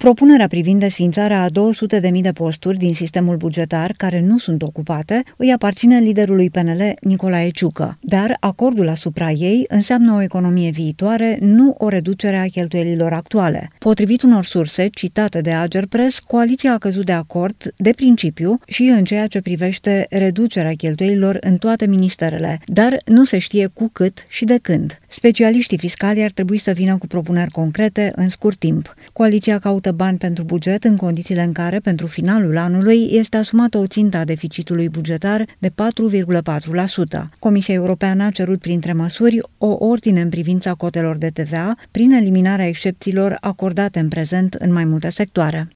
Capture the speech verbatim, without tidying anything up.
Propunerea privind desființarea a două sute de mii de posturi din sistemul bugetar care nu sunt ocupate îi aparține liderului P N L, Nicolae Ciucă, dar acordul asupra ei înseamnă o economie viitoare, nu o reducere a cheltuielilor actuale. Potrivit unor surse citate de Agerpres, coaliția a căzut de acord de principiu și în ceea ce privește reducerea cheltuielilor în toate ministerele, dar nu se știe cu cât și de când. Specialiștii fiscali ar trebui să vină cu propuneri concrete în scurt timp. Coaliția caută bani pentru buget în condițiile în care, pentru finalul anului, este asumată o țintă a deficitului bugetar de patru virgulă patru la sută. Comisia Europeană a cerut printre măsuri o ordine în privința cotelor de T V A prin eliminarea excepțiilor acordate în prezent în mai multe sectoare.